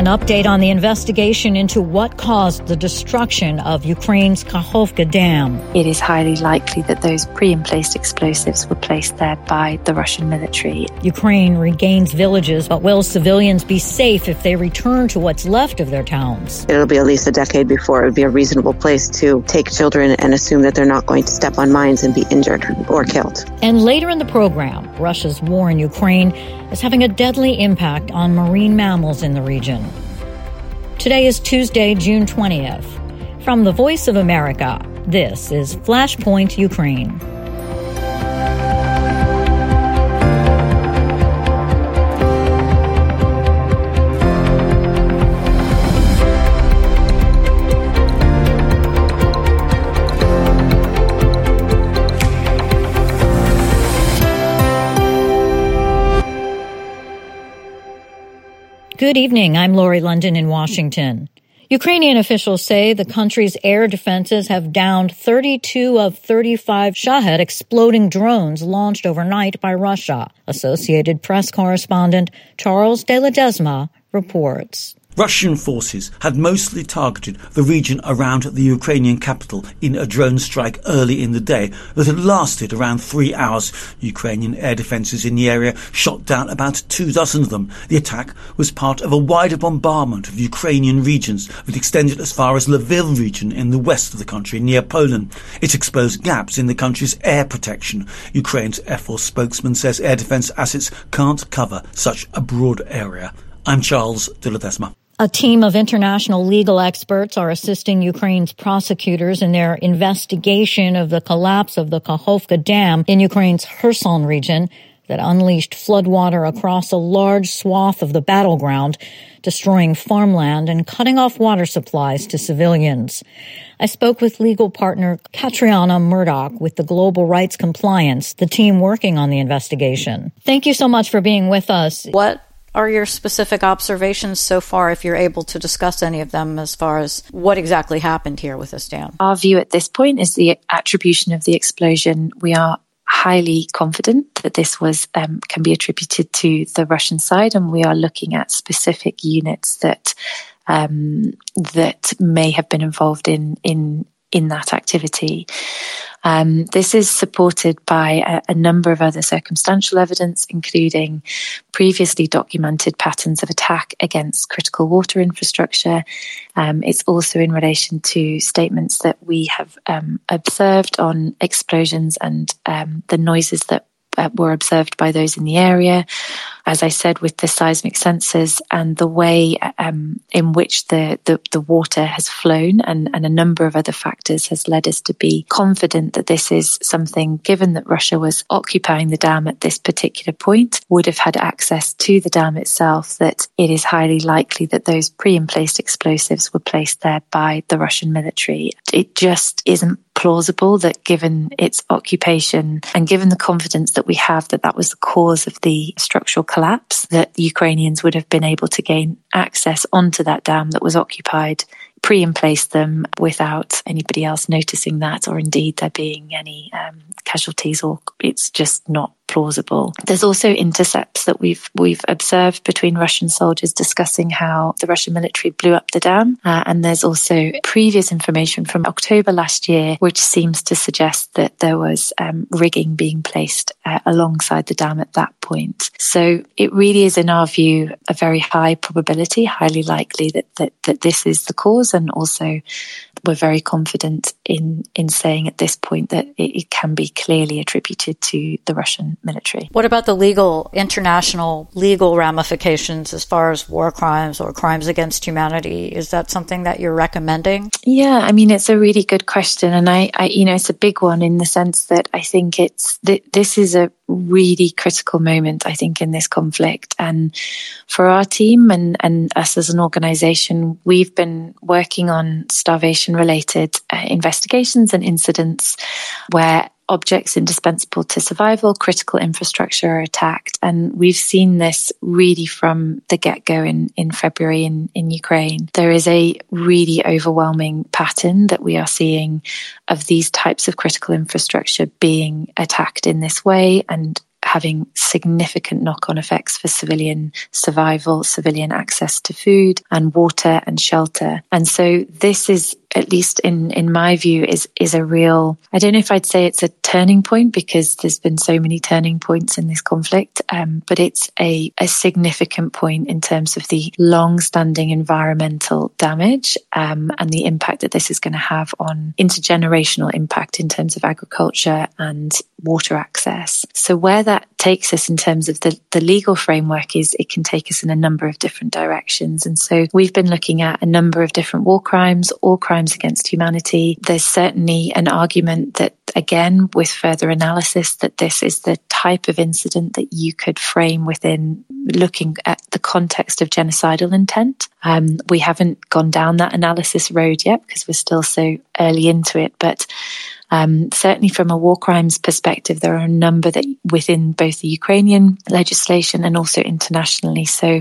An update on the investigation into what caused the destruction of Ukraine's Kakhovka Dam. It is highly likely that those pre-emplaced explosives were placed there by the Russian military. Ukraine regains villages, but will civilians be safe if they return to what's left of their towns? It'll be at least a decade before it would be a reasonable place to take children and assume that they're not going to step on mines and be injured or killed. And later in the program, Russia's war in Ukraine is having a deadly impact on marine mammals in the region. Today is Tuesday, June 20th. From the Voice of America, this is Flashpoint Ukraine. Good evening. I'm Lori London in Washington. Ukrainian officials say the country's air defenses have downed 32 of 35 Shahed exploding drones launched overnight by Russia. Associated Press correspondent Charles de Ledesma reports. Russian forces had mostly targeted the region around the Ukrainian capital in a drone strike early in the day that had lasted around 3 hours. Ukrainian air defences in the area shot down about 24 of them. The attack was part of a wider bombardment of Ukrainian regions that extended as far as Lviv region in the west of the country near Poland. It exposed gaps in the country's air protection. Ukraine's Air Force spokesman says air defence assets can't cover such a broad area. I'm Charles de Ledesma. A team of international legal experts are assisting Ukraine's prosecutors in their investigation of the collapse of the Kakhovka Dam in Ukraine's Kherson region that unleashed floodwater across a large swath of the battleground, destroying farmland and cutting off water supplies to civilians. I spoke with legal partner Katriana Murdoch with the Global Rights Compliance, the team working on the investigation. Thank you so much for being with us. What are your specific observations so far, if you're able to discuss any of them, as far as what exactly happened here with this dam? Our view at this point is the attribution of the explosion. We are highly confident that this was can be attributed to the Russian side, and we are looking at specific units that that may have been involved in that activity. This is supported by a number of other circumstantial evidence, including previously documented patterns of attack against critical water infrastructure. It's also in relation to statements that we have observed on explosions and the noises that were observed by those in the area. As I said, with the seismic sensors and the way in which the water has flown and a number of other factors has led us to be confident that this is something, given that Russia was occupying the dam at this particular point, would have had access to the dam itself, that it is highly likely that those pre-emplaced explosives were placed there by the Russian military. It just isn't plausible that, given its occupation and given the confidence that we have that that was the cause of the structural collapse, that the Ukrainians would have been able to gain access onto that dam that was occupied, pre-emplace them without anybody else noticing that, or indeed there being any casualties, or it's just not plausible. There's also intercepts that we've observed between Russian soldiers discussing how the Russian military blew up the dam, and there's also previous information from October last year which seems to suggest that there was rigging being placed alongside the dam at that point. So it really is, in our view, a very high probability, highly likely that this is the cause, and also we're very confident in saying at this point that it can be clearly attributed to the Russian military. What about the international legal ramifications as far as war crimes or crimes against humanity? Is that something that you're recommending? Yeah, I mean, it's a really good question, and I it's a big one in the sense that I think this is a really critical moment, I think, in this conflict. And for our team and us as an organization, we've been working on starvation-related investigations and incidents where objects indispensable to survival, critical infrastructure are attacked. And we've seen this really from the get-go in February in Ukraine. There is a really overwhelming pattern that we are seeing of these types of critical infrastructure being attacked in this way and having significant knock-on effects for civilian survival, civilian access to food and water and shelter. And so this is, at least in my view, is a real, I don't know if I'd say it's a turning point, because there's been so many turning points in this conflict, but it's a significant point in terms of the long-standing environmental damage and the impact that this is going to have on intergenerational impact in terms of agriculture and water access. So where that takes us in terms of the legal framework is it can take us in a number of different directions. And so we've been looking at a number of different war crimes, all crimes against humanity. There's certainly an argument that, again, with further analysis, that this is the type of incident that you could frame within looking at the context of genocidal intent. We haven't gone down that analysis road yet because we're still so early into it, but certainly from a war crimes perspective, there are a number that within both the Ukrainian legislation and also internationally. So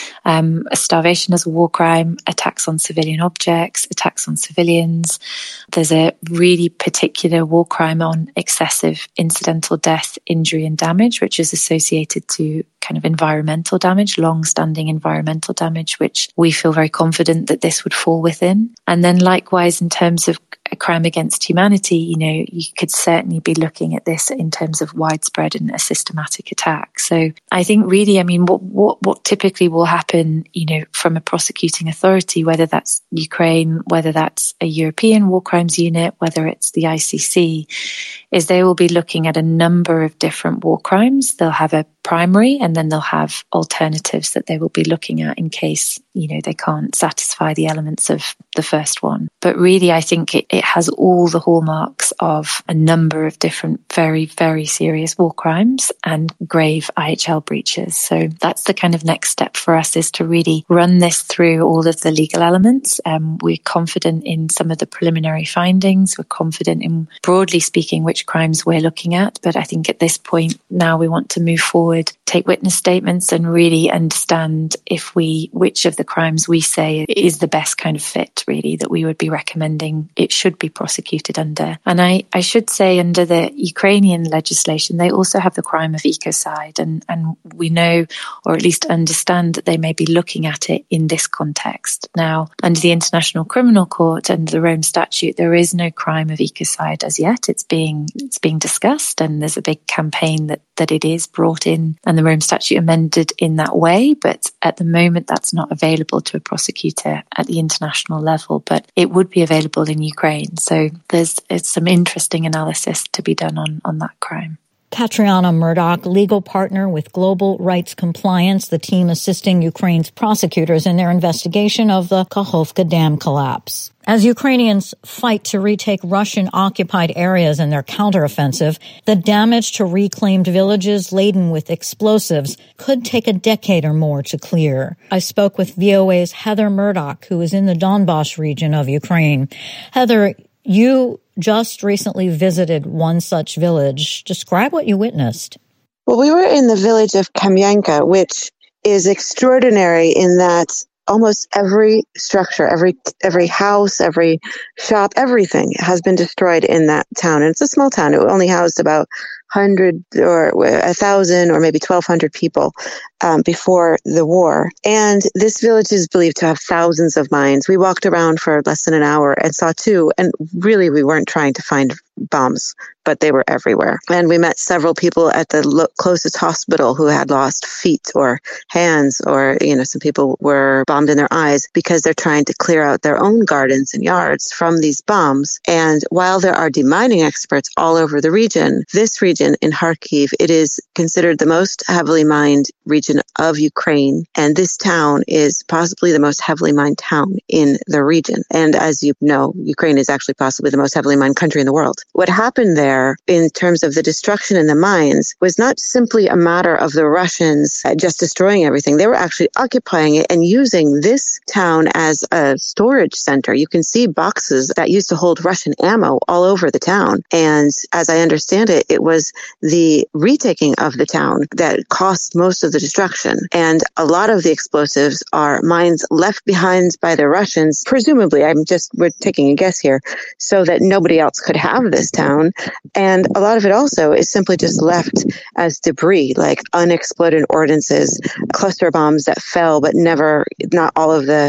starvation as a war crime, attacks on civilian objects, attacks on civilians. There's a really particular war crime on excessive incidental death, injury and damage, which is associated to kind of environmental damage, long-standing environmental damage, which we feel very confident that this would fall within. And then likewise, in terms of a crime against humanity, you could certainly be looking at this in terms of widespread and a systematic attack. So I think really, what typically will happen, from a prosecuting authority, whether that's Ukraine, whether that's a European war crimes unit, whether it's the ICC, is they will be looking at a number of different war crimes. They'll have a primary and then they'll have alternatives that they will be looking at in case, they can't satisfy the elements of the first one. But really, I think it has all the hallmarks of a number of different very, very serious war crimes and grave IHL breaches. So that's the kind of next step for us, is to really run this through all of the legal elements. We're confident in some of the preliminary findings. We're confident in, broadly speaking, which crimes we're looking at. But I think at this point now we want to move forward, take witness statements and really understand which of the crimes we say is the best kind of fit, really, that we would be recommending it should be prosecuted under. And I should say, under the Ukrainian legislation, they also have the crime of ecocide. And we know, or at least understand, that they may be looking at it in this context. Now, under the International Criminal Court and the Rome Statute, there is no crime of ecocide as yet. It's being discussed, and there's a big campaign that it is brought in and the Rome Statute amended in that way. But at the moment, that's not available to a prosecutor at the international level, but it would be available in Ukraine. So there's some interesting analysis to be done on that crime. Katriana Murdoch, legal partner with Global Rights Compliance, the team assisting Ukraine's prosecutors in their investigation of the Kakhovka Dam collapse. As Ukrainians fight to retake Russian-occupied areas in their counteroffensive, the damage to reclaimed villages laden with explosives could take a decade or more to clear. I spoke with VOA's Heather Murdoch, who is in the Donbas region of Ukraine. Heather, you just recently visited one such village. Describe what you witnessed. Well, we were in the village of Kamyanka, which is extraordinary in that almost every structure, every house, every shop, everything has been destroyed in that town. And it's a small town. It only housed about 100 or 1,000 or maybe 1,200 people before the war. And this village is believed to have thousands of mines. We walked around for less than an hour and saw two. And really, we weren't trying to find bombs, but they were everywhere. And we met several people at the closest hospital who had lost feet or hands, or, some people were bombed in their eyes because they're trying to clear out their own gardens and yards from these bombs. And while there are demining experts all over the region, this region in Kharkiv, it is considered the most heavily mined region of Ukraine. And this town is possibly the most heavily mined town in the region. And as you know, Ukraine is actually possibly the most heavily mined country in the world. What happened there in terms of the destruction in the mines was not simply a matter of the Russians just destroying everything. They were actually occupying it and using this town as a storage center. You can see boxes that used to hold Russian ammo all over the town. And as I understand it, it was the retaking of the town that caused most of the destruction. And a lot of the explosives are mines left behind by the Russians, presumably, we're taking a guess here, so that nobody else could have them. this town. And a lot of it also is simply just left as debris, like unexploded ordnances, cluster bombs that fell, but not all of the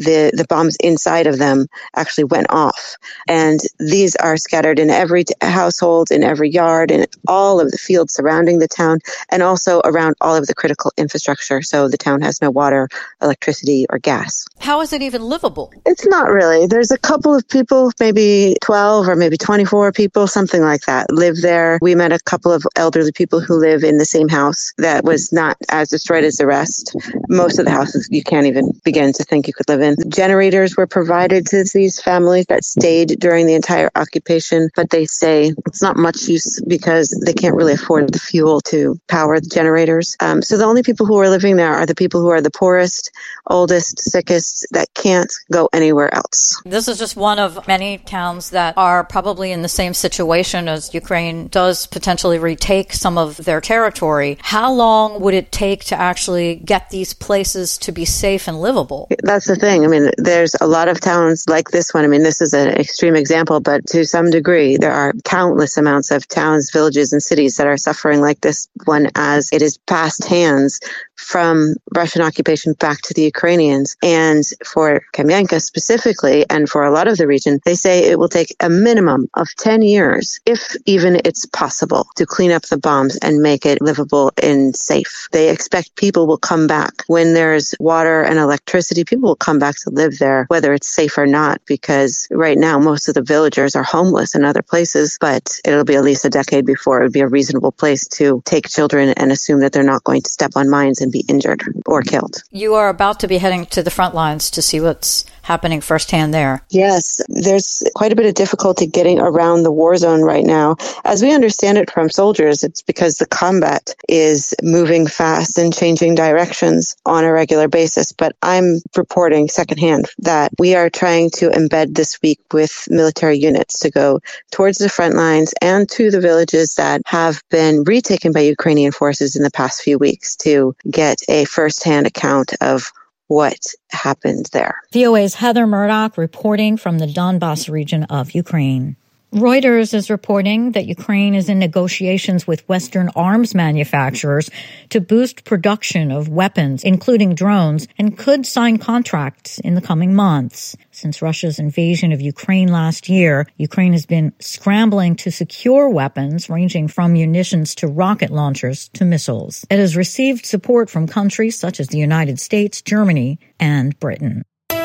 bombs inside of them actually went off. And these are scattered in every household, in every yard, in all of the fields surrounding the town, and also around all of the critical infrastructure. So the town has no water, electricity, or gas. How is it even livable? It's not really. There's a couple of people, maybe 12 or maybe 24 people, something like that, live there. We met a couple of elderly people who live in the same house that was not as destroyed as the rest. Most of the houses you can't even begin to think you could live in. Generators were provided to these families that stayed during the entire occupation, but they say it's not much use because they can't really afford the fuel to power the generators. So the only people who are living there are the people who are the poorest, oldest, sickest, that can't go anywhere else. This is just one of many towns that are probably in the same situation as Ukraine does potentially retake some of their territory. How long would it take to actually get these places to be safe and livable? That's the thing. I mean, there's a lot of towns like this one. I mean, this is an extreme example, but to some degree, there are countless amounts of towns, villages, and cities that are suffering like this one as it is passed hands from Russian occupation back to the Ukrainians. And for Kamyanka specifically, and for a lot of the region, they say it will take a minimum of 10 years, if even it's possible, to clean up the bombs and make it livable and safe. They expect people will come back. When there's water and electricity, people will come back to live there, whether it's safe or not, because right now most of the villagers are homeless in other places, but it'll be at least a decade before it would be a reasonable place to take children and assume that they're not going to step on mines and be injured or killed. You are about to be heading to the front lines to see what's happening firsthand there. Yes, there's quite a bit of difficulty getting around the war zone right now. As we understand it from soldiers, it's because the combat is moving fast and changing directions on a regular basis. But I'm reporting secondhand that we are trying to embed this week with military units to go towards the front lines and to the villages that have been retaken by Ukrainian forces in the past few weeks to get a first-hand account of what happened there. VOA's Heather Murdoch reporting from the Donbas region of Ukraine. Reuters is reporting that Ukraine is in negotiations with Western arms manufacturers to boost production of weapons, including drones, and could sign contracts in the coming months. Since Russia's invasion of Ukraine last year, Ukraine has been scrambling to secure weapons ranging from munitions to rocket launchers to missiles. It has received support from countries such as the United States, Germany, and Britain.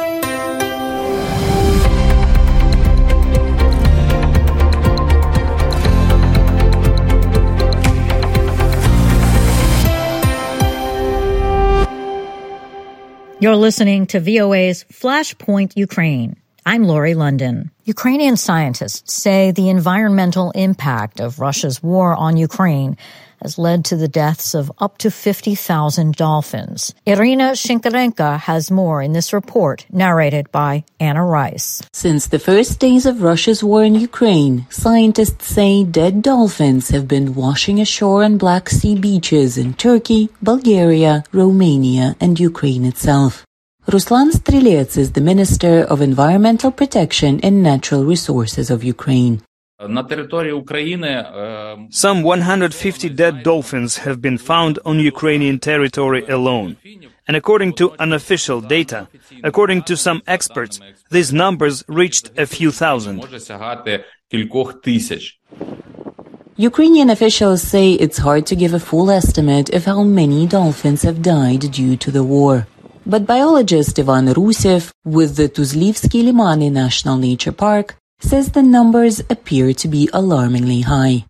You're listening to VOA's Flashpoint Ukraine. I'm Laurie London. Ukrainian scientists say the environmental impact of Russia's war on Ukraine has led to the deaths of up to 50,000 dolphins. Irina Shinkarenko has more in this report, narrated by Anna Rice. Since the first days of Russia's war in Ukraine, scientists say dead dolphins have been washing ashore on Black Sea beaches in Turkey, Bulgaria, Romania, and Ukraine itself. Ruslan Strelets is the Minister of Environmental Protection and Natural Resources of Ukraine. Some 150 dead dolphins have been found on Ukrainian territory alone. And according to unofficial data, according to some experts, these numbers reached a few thousand. Ukrainian officials say it's hard to give a full estimate of how many dolphins have died due to the war. But biologist Ivan Rusev with the Tuzlivsky Limani National Nature Park says the numbers appear to be alarmingly high.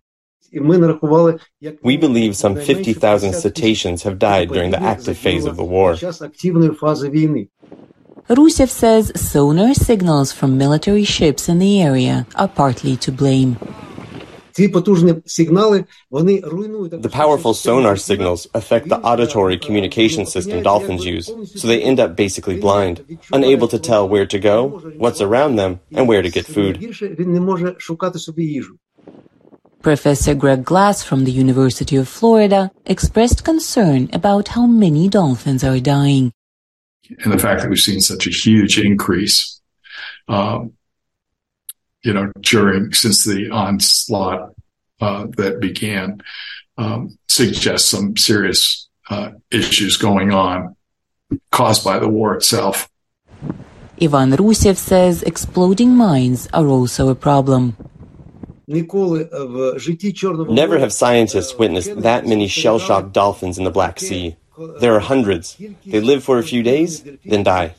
We believe some 50,000 cetaceans have died during the active phase of the war. Rusev says sonar signals from military ships in the area are partly to blame. The powerful sonar signals affect the auditory communication system dolphins use, so they end up basically blind, unable to tell where to go, what's around them, and where to get food. Professor Greg Glass from the University of Florida expressed concern about how many dolphins are dying. And the fact that we've seen such a huge increase since the onslaught that began, suggests some serious issues going on caused by the war itself. Ivan Rusev says exploding mines are also a problem. Never have scientists witnessed that many shell-shocked dolphins in the Black Sea. There are hundreds. They live for a few days, then die.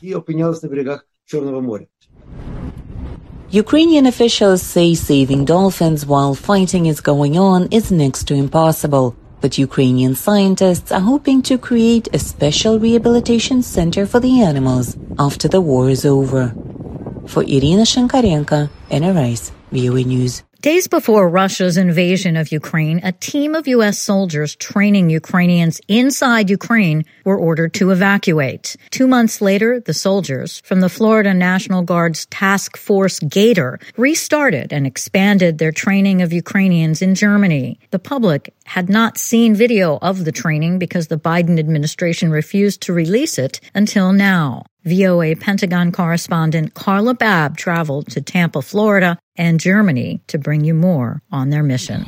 Ukrainian officials say saving dolphins while fighting is going on is next to impossible. But Ukrainian scientists are hoping to create a special rehabilitation center for the animals after the war is over. For Irina Shenkarenko, NRI's VOA News. Days before Russia's invasion of Ukraine, a team of U.S. soldiers training Ukrainians inside Ukraine were ordered to evacuate. 2 months later, the soldiers from the Florida National Guard's Task Force Gator restarted and expanded their training of Ukrainians in Germany. The public had not seen video of the training because the Biden administration refused to release it until now. VOA Pentagon correspondent Carla Babb traveled to Tampa, Florida, and Germany to bring you more on their mission.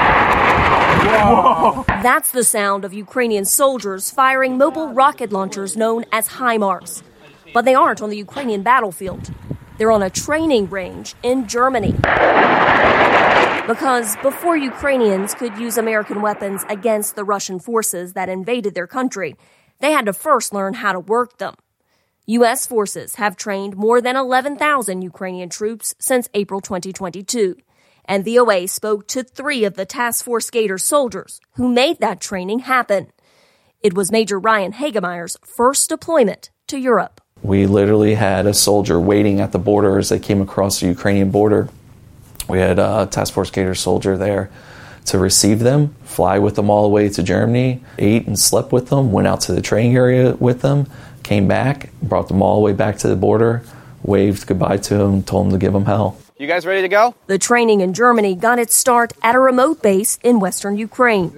That's the sound of Ukrainian soldiers firing mobile rocket launchers known as HIMARS. But they aren't on the Ukrainian battlefield. They're on a training range in Germany. Because before Ukrainians could use American weapons against the Russian forces that invaded their country, they had to first learn how to work them. U.S. forces have trained more than 11,000 Ukrainian troops since April 2022, and VOA spoke to 3 of the Task Force Gator soldiers who made that training happen. It was Major Ryan Hagemeyer's first deployment to Europe. We literally had a soldier waiting at the border as they came across the Ukrainian border. We had a Task Force Gator soldier there to receive them, fly with them all the way to Germany, ate and slept with them, went out to the training area with them, came back, brought them all the way back to the border, waved goodbye to them, told them to give them hell. You guys ready to go? The training in Germany got its start at a remote base in western Ukraine,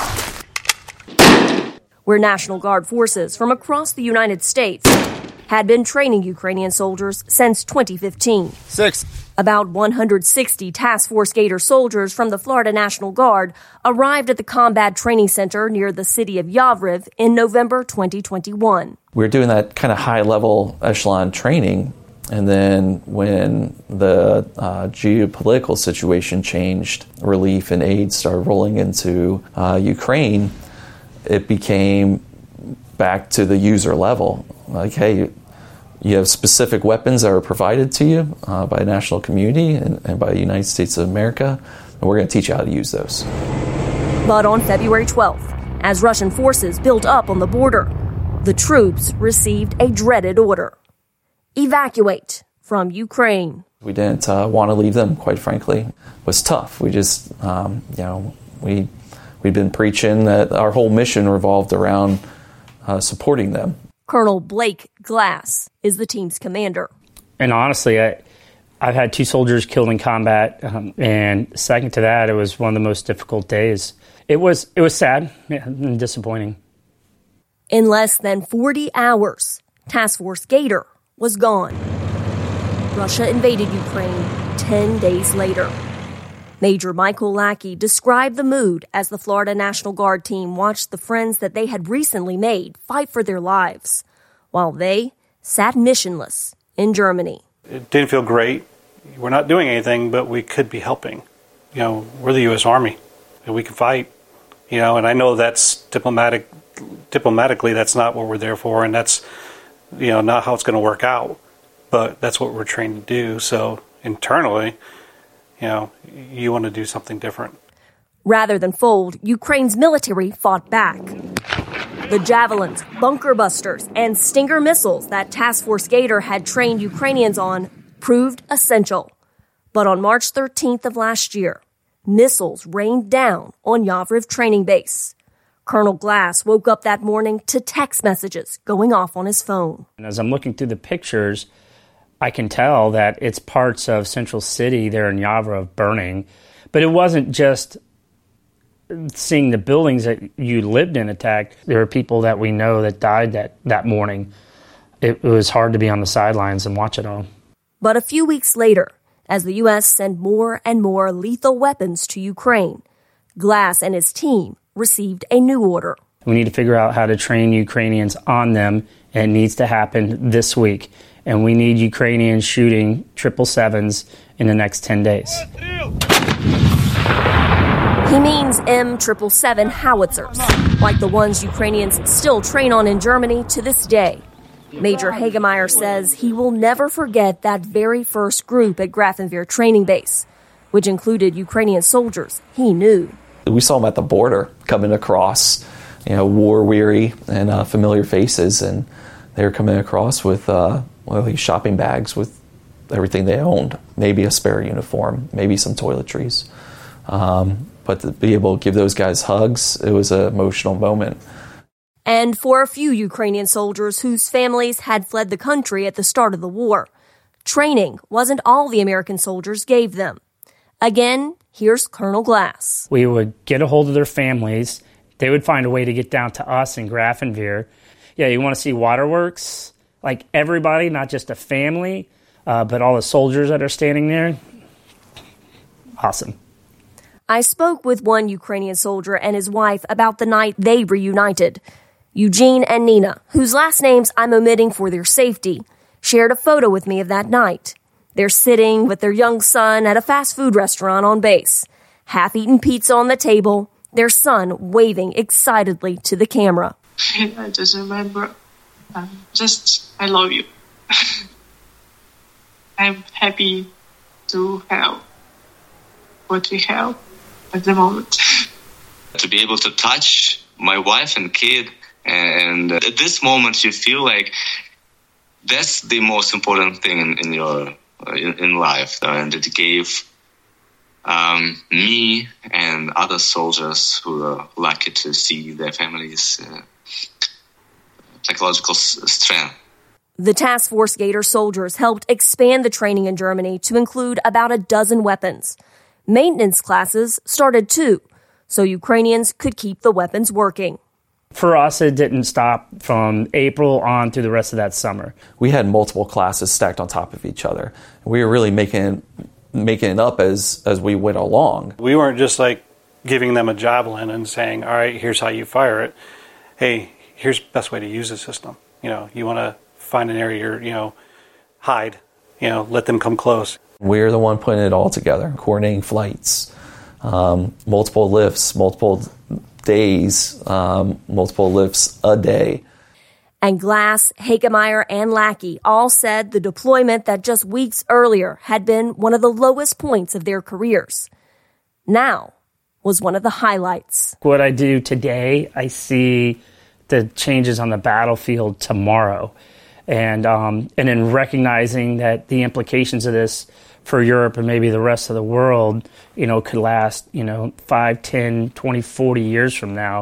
where National Guard forces from across the United States had been training Ukrainian soldiers since 2015. 6. About 160 Task Force Gator soldiers from the Florida National Guard arrived at the Combat Training Center near the city of Yavoriv in November 2021. We were doing that kind of high-level echelon training, and then when the geopolitical situation changed, relief and aid started rolling into Ukraine, it became back to the user level. Like, hey, you have specific weapons that are provided to you by a national community and by the United States of America, and we're going to teach you how to use those. But on February 12th, as Russian forces built up on the border, the troops received a dreaded order: evacuate from Ukraine. We didn't want to leave them, quite frankly. It was tough. We just, we'd been preaching that our whole mission revolved around supporting them. Colonel Blake Glass is the team's commander. And honestly, I've had 2 soldiers killed in combat, and second to that, it was one of the most difficult days. It was sad and disappointing. In less than 40 hours, Task Force Gator was gone. Russia invaded Ukraine 10 days later. Major Michael Lackey described the mood as the Florida National Guard team watched the friends that they had recently made fight for their lives, while they sat missionless in Germany. It didn't feel great. We're not doing anything, but we could be helping. We're the U.S. Army, and we can fight. And I know that's diplomatically, that's not what we're there for, and that's, not how it's going to work out. But that's what we're trained to do. So internally, you want to do something different. Rather than fold, Ukraine's military fought back. The Javelins, bunker busters, and Stinger missiles that Task Force Gator had trained Ukrainians on proved essential. But on March 13th of last year, missiles rained down on Yavoriv training base. Colonel Glass woke up that morning to text messages going off on his phone. And as I'm looking through the pictures, I can tell that it's parts of Central City there in Yavoriv burning. But it wasn't just seeing the buildings that you lived in attacked. There are people that we know that died that morning. It was hard to be on the sidelines and watch it all. But a few weeks later, as the U.S. sent more and more lethal weapons to Ukraine. Glass and his team received a new order. We need to figure out how to train Ukrainians on them, and it needs to happen this week. And we need Ukrainians shooting 777s in the next 10 days. He means M777 howitzers, like the ones Ukrainians still train on in Germany to this day. Major Hagemeyer says he will never forget that very first group at Grafenwehr training base, which included Ukrainian soldiers he knew. We saw them at the border coming across, war-weary and familiar faces, and they were coming across with these shopping bags with everything they owned, maybe a spare uniform, maybe some toiletries. But to be able to give those guys hugs, it was an emotional moment. And for a few Ukrainian soldiers whose families had fled the country at the start of the war, training wasn't all the American soldiers gave them. Again, here's Colonel Glass. We would get a hold of their families. They would find a way to get down to us in Grafenwehr. Yeah, you want to see waterworks? Like everybody, not just a family, but all the soldiers that are standing there? Awesome. I spoke with one Ukrainian soldier and his wife about the night they reunited. Eugene and Nina, whose last names I'm omitting for their safety, shared a photo with me of that night. They're sitting with their young son at a fast food restaurant on base, half-eaten pizza on the table, their son waving excitedly to the camera. I just remember, I love you. I'm happy to have what we have at the moment. To be able to touch my wife and kid, and at this moment you feel like that's the most important thing in your in life, and it gave me and other soldiers who are lucky to see their families psychological strength. The Task Force Gator soldiers helped expand the training in Germany to include about a dozen weapons. Maintenance classes started too, so Ukrainians could keep the weapons working. For us, it didn't stop from April on through the rest of that summer. We had multiple classes stacked on top of each other. We were really making it up as we went along. We weren't just like giving them a javelin and saying, all right, here's how you fire it. Hey, here's the best way to use the system. You want to find an area, hide, let them come close. We're the one putting it all together, coordinating flights, multiple lifts, multiple days, multiple lifts a day. And Glass, Hagemeyer, and Lackey all said the deployment that just weeks earlier had been one of the lowest points of their careers. Now was one of the highlights. What I do today, I see the changes on the battlefield tomorrow. And in recognizing that the implications of this for Europe and maybe the rest of the world, could last, 5, 10, 20, 40 years from now.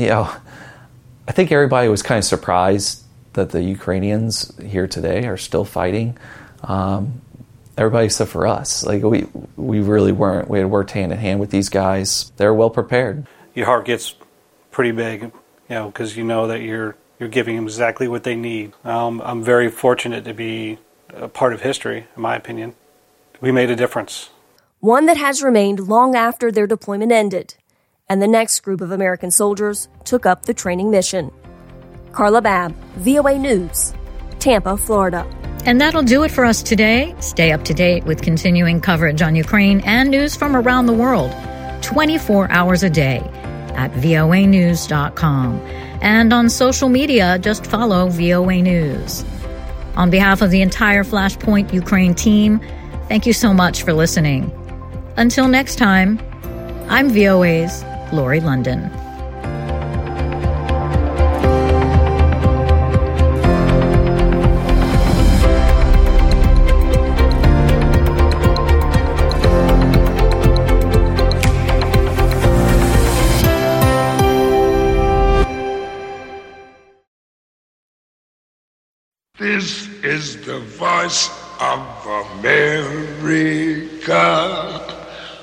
I think everybody was kind of surprised that the Ukrainians here today are still fighting. Everybody except for us. Like we really weren't. We had worked hand in hand with these guys. They're well prepared. Your heart gets pretty big, because you know that you're giving them exactly what they need. I'm very fortunate to be a part of history, in my opinion. We made a difference. One that has remained long after their deployment ended. And the next group of American soldiers took up the training mission. Carla Babb, VOA News, Tampa, Florida. And that'll do it for us today. Stay up to date with continuing coverage on Ukraine and news from around the world, 24 hours a day at voanews.com. And on social media, just follow VOA News. On behalf of the entire Flashpoint Ukraine team, thank you so much for listening. Until next time, I'm VOA's Lori London. This is the voice of America.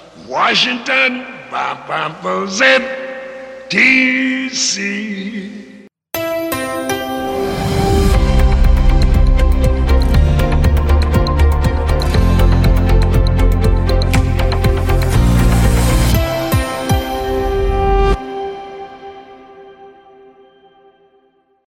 Washington, DC.